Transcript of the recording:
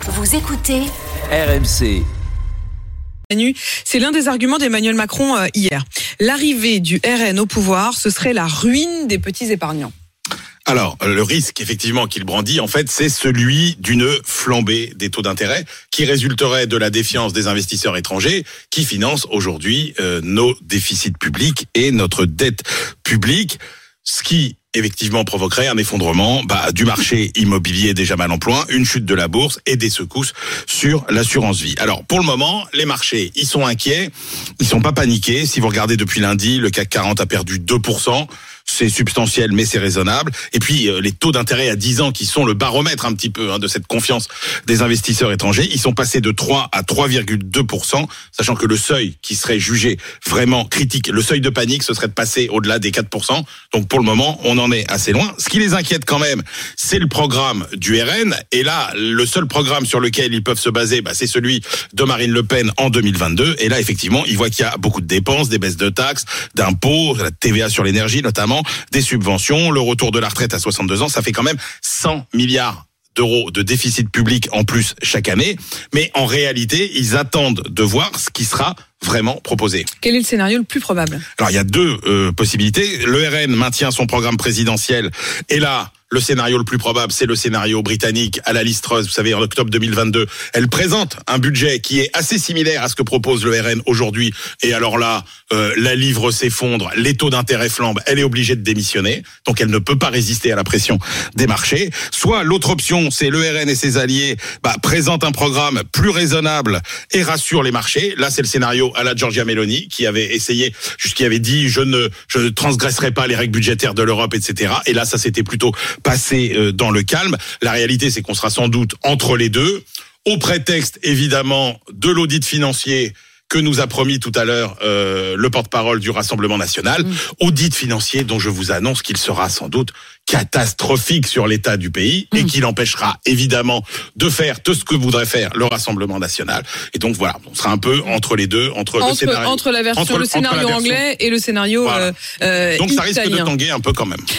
Vous écoutez RMC. C'est l'un des arguments d'Emmanuel Macron hier. L'arrivée du RN au pouvoir, ce serait la ruine des petits épargnants. Alors, le risque, effectivement, qu'il brandit, en fait, c'est celui d'une flambée des taux d'intérêt qui résulterait de la défiance des investisseurs étrangers qui financent aujourd'hui nos déficits publics et notre dette publique, ce qui effectivement provoquerait un effondrement du marché immobilier déjà mal en point, une chute de la bourse et des secousses sur l'assurance vie. Alors pour le moment, les marchés, ils sont inquiets, ils sont pas paniqués. Si vous regardez depuis lundi, le CAC 40 a perdu 2%. C'est substantiel, mais c'est raisonnable. Et puis, les taux d'intérêt à 10 ans, qui sont le baromètre un petit peu de cette confiance des investisseurs étrangers, ils sont passés de 3 à 3,2%, sachant que le seuil qui serait jugé vraiment critique, le seuil de panique, ce serait de passer au-delà des 4%. Donc, pour le moment, on en est assez loin. Ce qui les inquiète quand même, c'est le programme du RN. Et là, le seul programme sur lequel ils peuvent se baser, c'est celui de Marine Le Pen en 2022. Et là, effectivement, ils voient qu'il y a beaucoup de dépenses, des baisses de taxes, d'impôts, la TVA sur l'énergie notamment, des subventions, le retour de la retraite à 62 ans, ça fait quand même 100 milliards d'euros de déficit public en plus chaque année. Mais en réalité, ils attendent de voir ce qui sera vraiment proposé. Quel est le scénario le plus probable ? Alors, il y a deux possibilités. Le RN maintient son programme présidentiel et là, le scénario le plus probable, c'est le scénario britannique à la Liz Truss. Vous savez, en octobre 2022, elle présente un budget qui est assez similaire à ce que propose le RN aujourd'hui. Et alors là, la livre s'effondre, les taux d'intérêt flambent, elle est obligée de démissionner. Donc elle ne peut pas résister à la pression des marchés. Soit l'autre option, c'est le RN et ses alliés présentent un programme plus raisonnable et rassurent les marchés. Là, c'est le scénario à la Giorgia Meloni qui avait essayé, qui avait dit je ne transgresserai pas les règles budgétaires de l'Europe, etc. Et là, ça c'était plutôt passer dans le calme. La réalité, c'est qu'on sera sans doute entre les deux, au prétexte évidemment de l'audit financier que nous a promis tout à l'heure le porte-parole du Rassemblement national, audit financier dont je vous annonce qu'il sera sans doute catastrophique sur l'état du pays et qui l'empêchera évidemment de faire tout ce que voudrait faire le Rassemblement national. Et donc voilà, on sera un peu entre les deux, entre le scénario anglais et le scénario donc ça risque de italien. tanguer un peu quand même.